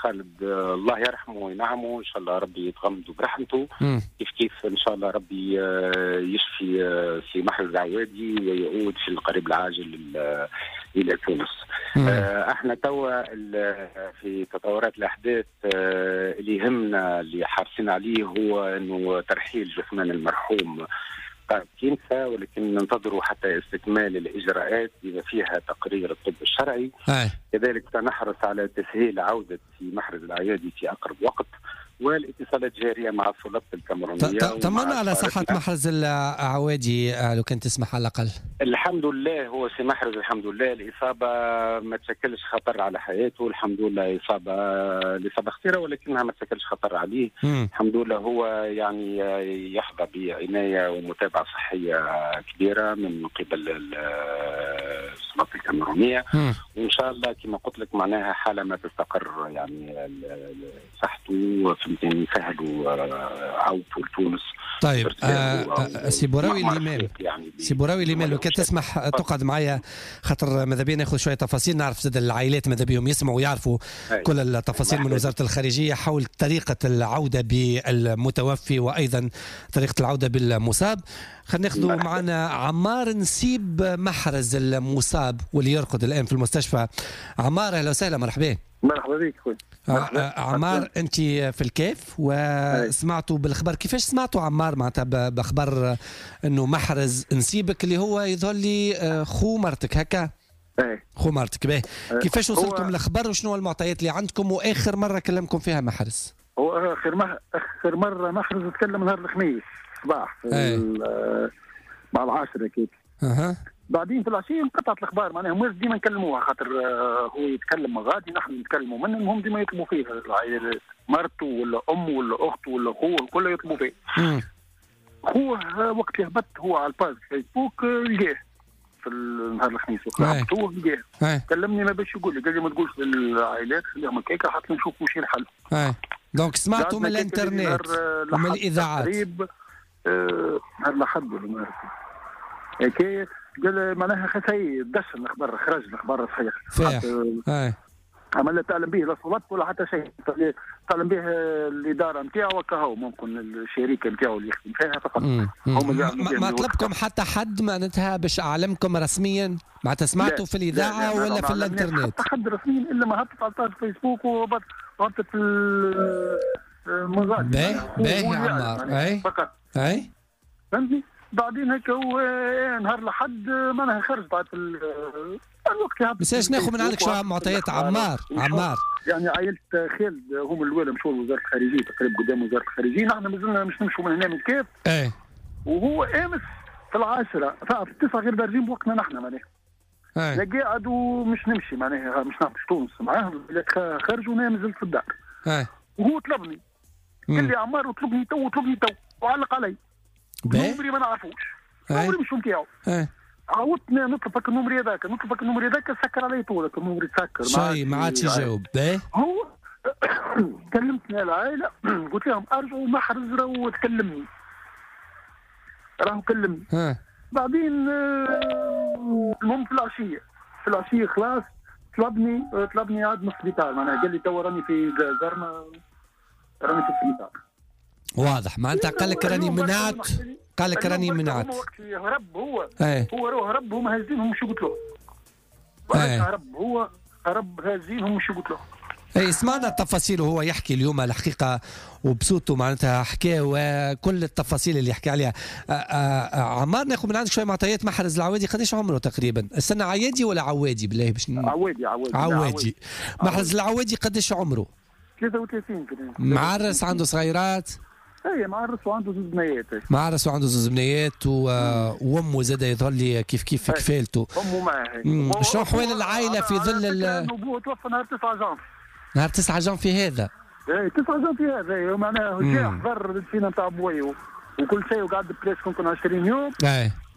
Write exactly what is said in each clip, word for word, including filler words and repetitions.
خالد الله يرحمه وينعمه، ان شاء الله ربي يتغمد برحمته. مم. كيف كيف ان شاء الله ربي يشفي في محرز العوادي ويعود في القريب العاجل الى تونس. احنا توا في تطورات الاحداث اللي يهمنا اللي حارسين عليه هو انه ترحيل جثمان المرحوم كنسة، ولكن ننتظروا حتى استكمال الإجراءات بما فيها تقرير الطب الشرعي. أي. كذلك سنحرص على تسهيل عودة في محرز العيادي في أقرب وقت، والاتصالات جارية مع السلطات الكاميرونية. طمنا على صحة محرز العوادي لو كان تسمح على الأقل. الحمد لله هو سي محرز الحمد لله الإصابة ما تشكلش خطر على حياته، الحمد لله إصابة الإصابة خطيرة ولكنها ما تشكلش خطر عليه. مم. الحمد لله هو يعني يحظى بعناية ومتابعة صحية كبيرة من قبل السلطات الكاميرونية، وإن شاء الله كما قلت لك معناها حالة ما تستقر يعني صحته فهمتني يسهلوا عودته لتونس. طيب آه سي بوراوي ليمال يعني سي بوراوي ليمال لو كان تسمح تقعد معايا خاطر ماذا بينا ناخذ شويه تفاصيل، نعرف زاد العائلات ماذا بيهم يسمعوا ويعرفوا كل التفاصيل من وزاره الخارجيه حول طريقه العوده بالمتوفي وايضا طريقه العوده بالمصاب. خلينا ناخذوا معنا عمار نسيب محرز المصاب واللي يرقد الان في المستشفى. عمار اهلا وسهلا مرحبا. مرحبا بك خويا. عمار انت في الكيف وسمعتوا بالاخبار، كيفاش سمعتوا عمار معناتها باخبار انه محرز نسيبك اللي هو يظهر لي خو مرتك هكا؟ ايه خو مرتك باهي. كيفاش وصلتم الاخبار وشنو المعطيات اللي عندكم واخر مره كلمكم فيها محرز؟ هو اخر مح... اخر مره محرز تكلم نهار الخميس صباح مع العاشره كيك. اها بعدين في العشيه انقطعت الاخبار، معناها هم ديما نكلموها خاطر هو يتكلم غادي نحن نتكلموا منهم، هم ديما يطلبوا فيه العائلات مرته ولا امه ولا اخته ولا خوه كله يطلبوا فيه. خوه وقت هبط هو على الباز فيسبوك لقاه في نهار الخميس وقت هو لقاه كلمني ما باش يقول لي، قال لي ما تقولش للعائلات خليهم هكاكا حتى نشوفوا شي الحل. اي دونك سمعتوا من الانترنت ومن الاذاعات تقريبا نهار الاحد ولا نهار هكايا قال معناها خسي دش الاخبار خرج الاخبار صحيح. اي عمل تعلم به لا صوت ولا حتى شيء، تعلم به الاداره نتاعو وكهو ممكن الشركه نتاعو اللي يخدم فيها فقط. هم ما طلبكم حتى حد معناتها باش اعلمكم رسميا معناتها سمعتوا في الاذاعه ولا في الانترنت؟ حتى حد رسميا الا ما هبطت على الفيسبوك وهبطت في المغادر. باهي باهي يا عمار. اي فقط اي فهمتني. بعدين هيك هو نهار لحد معناها خرج بعد الوقت. بس ايش ناخذ من عندك شويه معطيات عمار؟ عمار يعني عائله خالد هم الاولى مشوا لوزاره الخارجيه تقريبا قدام وزاره الخارجيه، نحن مازلنا مش نمشوا من هنا من كيف. ايه وهو امس في العاشره في التسعه غير دارجين بوقتنا نحن معناها. ايه لا قاعد ومش نمشي معناها مش نمشي تونس معاه خرجوا وانا مازلت في الدار. ايه وهو طلبني قال لي عمار اطلبني تو اطلبني تو وعلق علي. نمري ما نعرفوش نمري مش نتاعو. عاودتنا نطلب هكا النمري هذاك نطلب هكا النمري هذاك سكر علي طول هكا النمري تسكر شيء ما عادش يجاوب. هو كلمتني العائله قلت لهم ارجعوا محرز راهو تكلمني راهو كلمني. بعدين المهم في العشيه في العشيه خلاص طلبني طلبني عاد من السبيطار معناها قال لي تو راني في زرمه راني في السبيطار. واضح معناتها قال لك راني منعت قال لك راني منعت هرب هو ايه. هو روح هرب هم هازينهم شو قلت له ايه. هرب هو هرب هازينهم شو قلت له. اي سمعنا التفاصيل وهو يحكي اليوم الحقيقه وبصوته معناتها حكى وكل التفاصيل اللي يحكي عليها. عمار ناخذ من عندك شويه معطيات. محرز العوادي قديش عمره تقريبا؟ السنه عيادي ولا عوادي بالله باش عوادي عوادي عوادي محرز العوادي قديش عمره؟ ثلاثة وثلاثين كده. معرس عنده صغيرات؟ اي معرس وعنده زوج بنيات. معرس وعنده زوج بنيات و... وامه زاد يظهر لي كيف كيف في كفالته. امه معاه. شنو احوال العائله في ظل ال ابوه توفى نهار تسعة جانفي. نهار تسعة جانفي هذا؟ اي تسعة جانفي هذا معناها جا حضر الدفينه نتاع بوي وكل شيء وقعد بلاش كون عشرين يوم. اي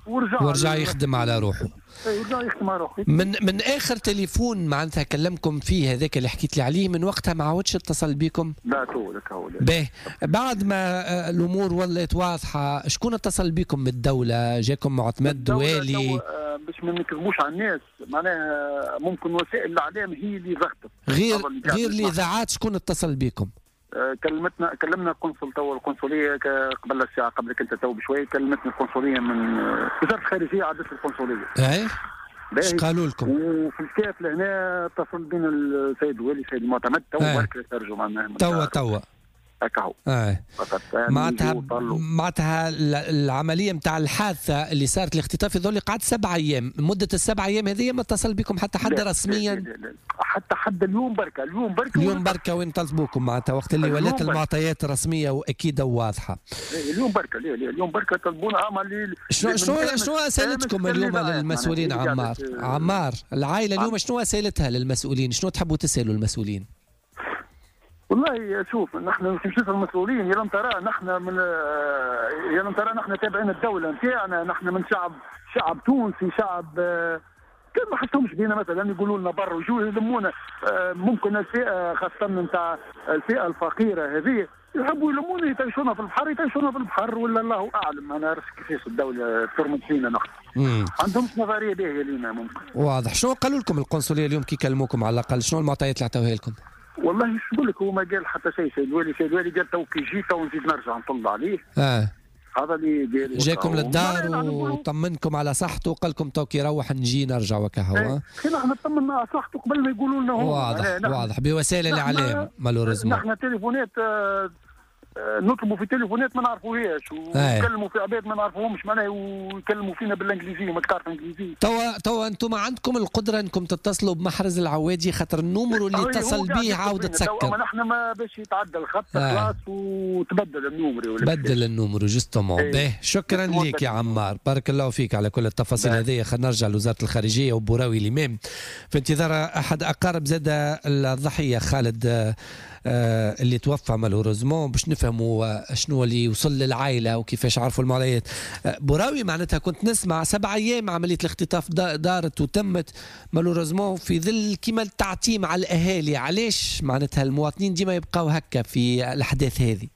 ورجع ورجع يخدم على روحه. ورجع يخدم على روحه. من من اخر تليفون معناتها كلمكم فيه هذاك اللي حكيت لي عليه، من وقتها ما عاودش اتصل بكم؟ لا تو لك هو. باهي، بعد ما الامور ولات واضحه شكون اتصل بكم من الدوله؟ جاكم معتمد والي؟ باش ما نكذبوش على الناس، معناها ممكن وسائل الاعلام هي اللي ضغطت. غير غير الاذاعات شكون اتصل بكم؟ كلمتنا كلمنا القنصل تو القنصليه قبل الساعه قبلك انت تو بشوي، كلمتنا القنصليه من وزاره الخارجيه، عدت القنصليه. اي ايش قالوا لكم؟ وفي الكاف لهنا اتصل بين السيد الوالي السيد المعتمد تو برك يترجم معناها توا توا هكا هو. اه معناتها معناتها العمليه نتاع الحادثه اللي صارت الاختطاف هذول قعد سبع ايام، مده السبع ايام هذه ما اتصل بكم حتى حد لا رسميا؟ لا لا لا. حتى حد اليوم بركه اليوم بركه اليوم بركه وين طلبوكم معناتها وقت اللي ولات المعطيات الرسميه واكيده وواضحه؟ اليوم بركه لا لا اليوم بركه طلبونا عمل. شنو شنو شنو اسئلتكم اليوم للمسؤولين عمار؟ عمار العائله اليوم شنو اسئلتها للمسؤولين؟ شنو تحبوا تسالوا المسؤولين؟ والله شوف نحن مش نشوف المسؤولين، يا لم ترى نحن من يا لم ترى نحن تابعين الدوله نتاعنا، نحن من شعب شعب تونسي، شعب كان ما حسهمش بينا مثلا يقولوا لنا برا وجوه يلمونا. ممكن الفئه خاصه نتاع الفئه الفقيره هذه يحبوا يلمونا يتعيشونا في البحر يتعيشونا في البحر ولا الله اعلم. انا عرفت كيفاش الدوله ترمد فينا نحن. ما عندهمش نظريه باهيه لينا ممكن. واضح. شنو قالوا لكم القنصليه اليوم كي كلموكم على الاقل؟ شنو المعطيات اللي عطاوها لكم؟ والله شو نقول لك، هو ما قال حتى شيء. سيد الوالي سيد الوالي قال تو كي جيت تو نزيد نرجع نطلع عليه. اه هذا اللي قال. جاكم للدار وطمنكم على صحته وقال لكم تو كي يروح نجي نرجع وكهو. اخي نحن نطمنا على صحته قبل ما يقولوا لنا هو. واضح واضح بوسائل الاعلام مالوريزمون. نحن تليفونات آه نطلبوا في تليفونات ما نعرفوهاش ونكلموا في عباد ما نعرفوهمش معناها ويكلموا فينا بالانجليزيه وما تعرف انجليزيه. توا توا انتم عندكم القدره انكم تتصلوا بمحرز العوادي خاطر النومرو اللي اتصل به عاود تسكر. اما نحن ما باش يتعدى الخط خلاص وتبدل النومرو. بدل النومرو جوستومون. باهي شكرا ليك يا عمار، بارك الله فيك على كل التفاصيل هذه. خلينا نرجع لوزاره الخارجيه وبوراوي الامام في انتظار احد اقارب زاد الضحيه خالد آه اللي توفى مالوريزمون باش نفهموا شنو اللي وصل للعائله وكيفاش عرفوا المعطيات. آه بوراوي معناتها كنت نسمع سبع ايام عمليه الاختطاف دارت وتمت مالوريزمون في ظل كيما التعتيم على الاهالي. علاش معناتها المواطنين ديما يبقاو هكا في الاحداث هذه؟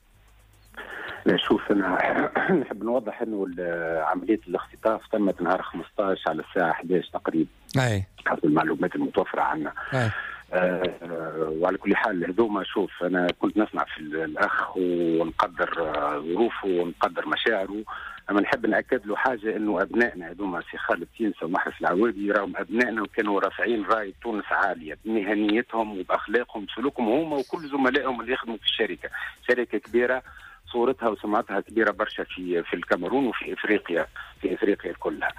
لا شوف انا نحب نوضح انه عمليه الاختطاف تمت نهار خمسطاش على الساعه احد عشر تقريبا. اي حسب المعلومات المتوفره عنا. اي آه وعلى كل حال هذوما شوف انا كنت نسمع في الاخ ونقدر ظروفه ونقدر مشاعره، اما نحب ناكد له حاجه انه ابنائنا هذوما سي خالد تينسا ومحرز العوادي راهم ابنائنا وكانوا رافعين رايه تونس عاليه بمهنيتهم وباخلاقهم وسلوكهم هما وكل زملائهم اللي يخدموا في الشركه، شركه كبيره صورتها وسمعتها كبيره برشا في في الكاميرون وفي افريقيا في افريقيا كلها.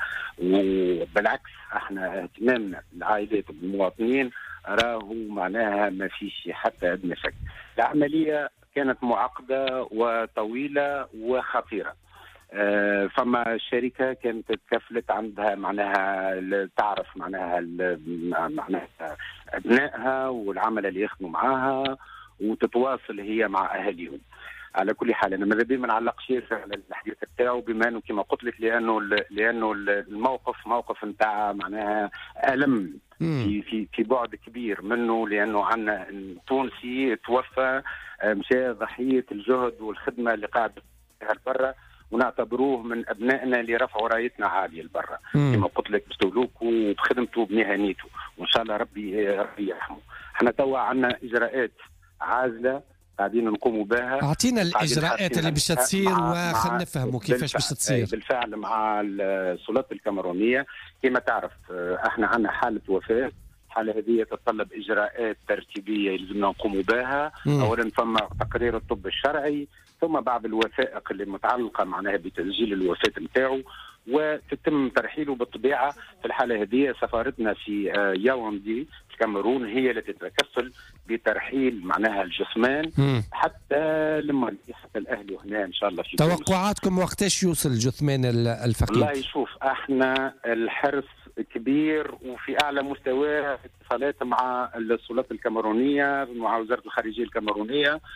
وبالعكس احنا اهتمامنا بالعائلات بالمواطنين راهو معناها ما فيش حتى ادنى شك. العمليه كانت معقده وطويله وخطيره. آه فما الشركه كانت تكفلت عندها معناها تعرف معناها معناها ابنائها والعمل اللي يخدموا معاها وتتواصل هي مع اهاليهم. على كل حال انا ماذا بيا ما نعلقش على الحديث بتاعه بما انه كما قلت لك لانه لانه الموقف موقف نتاع معناها الم في في في بعد كبير منه، لانه عندنا تونسي توفى مشى ضحيه الجهد والخدمه اللي قاعد فيها برا ونعتبروه من ابنائنا اللي رفعوا رايتنا عاليه لبرا كما قلت لك بسلوكه وبخدمته وبمهنيته وان شاء الله ربي ربي يرحمه. احنا توا عندنا اجراءات عازله قاعدين نقوموا بها. اعطينا الاجراءات اللي باش تصير وخلينا نفهموا كيفاش باش تصير. بالفعل مع السلطات الكاميرونيه كما تعرف احنا عندنا حاله وفاه، الحاله هذه تتطلب اجراءات ترتيبيه يلزمنا نقوموا بها. اولا ثم تقرير الطب الشرعي، ثم بعض الوثائق اللي متعلقه معناها بتسجيل الوفاه نتاعو وتتم ترحيله. بالطبيعه في الحاله هذه سفارتنا في ياوندي الكاميرون هي التي تتكفل بترحيل معناها الجثمان م. حتى لما حتى الاهل هنا ان شاء الله. في توقعاتكم وقتاش يوصل الجثمان الفقيد؟ والله يشوف احنا الحرص كبير وفي اعلى مستوى اتصالات مع السلطات الكاميرونيه مع وزاره الخارجيه الكاميرونيه.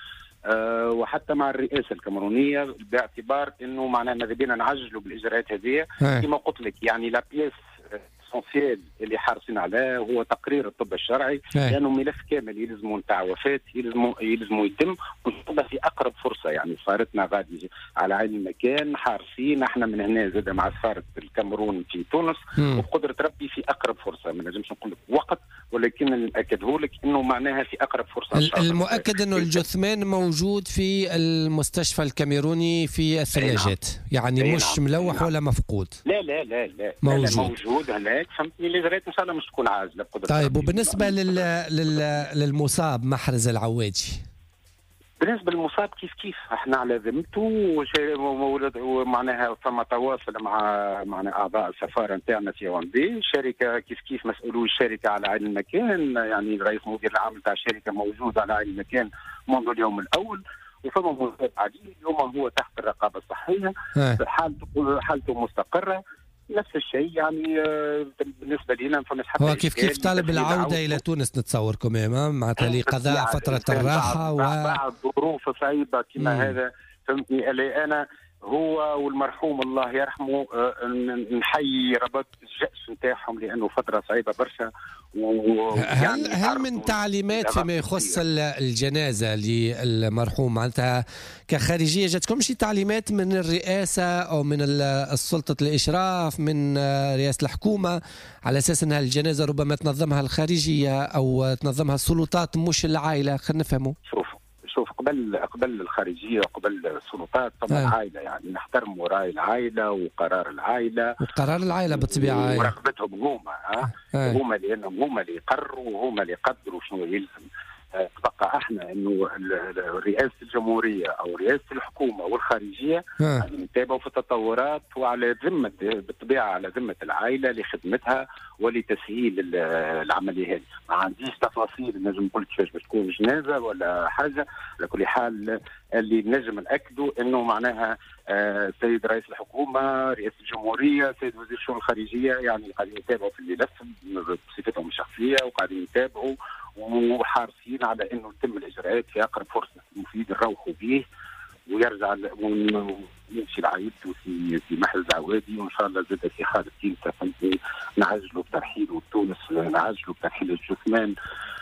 أه وحتى مع الرئاسه الكاميرونيه باعتبار انه معناها ماذا بينا نعجلوا بالاجراءات هذه. كما قلت لك يعني لا بيس اسونسيال اللي حارسين عليه هو تقرير الطب الشرعي، لانه ملف كامل يلزموا نتاع وفاه يلزموا يلزموا يتم في اقرب فرصه. يعني صارتنا غادي على عين المكان حارسين احنا من هنا زاد مع سفاره الكاميرون في تونس، وبقدره ربي في اقرب فرصه. ما نجمش نقول لك وقت، ولكن ناكده لك انه معناها في اقرب فرصه. المؤكد انه الجثمان موجود في المستشفى الكاميروني في الثلاجات، يعني مش ملوح ولا مفقود. لا لا لا لا موجود, لا موجود هناك. فهمتني الاجراءات ان شاء الله مش تكون عاجله بقدره. طيب وبالنسبه لل... لل... للمصاب محرز العواجي، بالنسبه للمصاب كيف كيف احنا على ذمته ومعناها ثم تواصل مع معنا اعضاء السفاره نتاعنا في ياوندي. الشركه كيف كيف مسؤولو الشركه على عين المكان، يعني الرئيس المدير العام تاع الشركه موجود على عين المكان منذ اليوم الاول، وفما مصاب عليه اليوم هو تحت الرقابه الصحيه. حالته حالته مستقره. نفس الشيء يعني بالنسبه لنا فمش حتى هو كيف كيف طالب العوده الى تونس نتصور كمان معناتها لقضاء فتره الراحه و بعد ظروف صعيبه كما هذا. فهمتني اللي انا هو والمرحوم الله يرحمه نحيي ربط الجأش نتاعهم لانه فتره صعيبه برشا. هل هل من تعليمات فيما يخص الجنازه للمرحوم معناتها كخارجيه جاتكم شي تعليمات من الرئاسه او من السلطه الاشراف من رئاسه الحكومه على اساس انها الجنازه ربما تنظمها الخارجيه او تنظمها السلطات مش العائله؟ خلينا نفهموا. شوف شوف قبل قبل الخارجية وقبل السلطات طبعا آه. العائلة يعني نحترموا رأي العائلة وقرار العائلة وقرار العائلة بالطبيعة ورغبتهم هما آه. هما لأنهم هما اللي يقرروا وهما اللي يقدروا شنو يلزم. تبقى احنا انه رئاسه الجمهوريه او رئاسه الحكومه والخارجيه يعني نتابعوا في التطورات وعلى ذمه بالطبيعه على ذمه العائله لخدمتها ولتسهيل العمليه هذه. ما عنديش تفاصيل نجم نقول كيفاش باش تكون جنازه ولا حاجه. على كل حال اللي نجم ناكدوا انه معناها السيد رئيس الحكومه رئاسه الجمهوريه السيد وزير الشؤون الخارجيه يعني قاعدين يتابعوا في الملف بصفتهم الشخصيه وقاعدين يتابعوا وحارسين على انه تتم الاجراءات في اقرب فرصه. مفيد نروحوا به ويرجع ويمشي لعائلته في في محل العوادي وان شاء الله زاد في حاله تيمتا نعجلوا بترحيله لتونس نعجلوا بترحيل الجثمان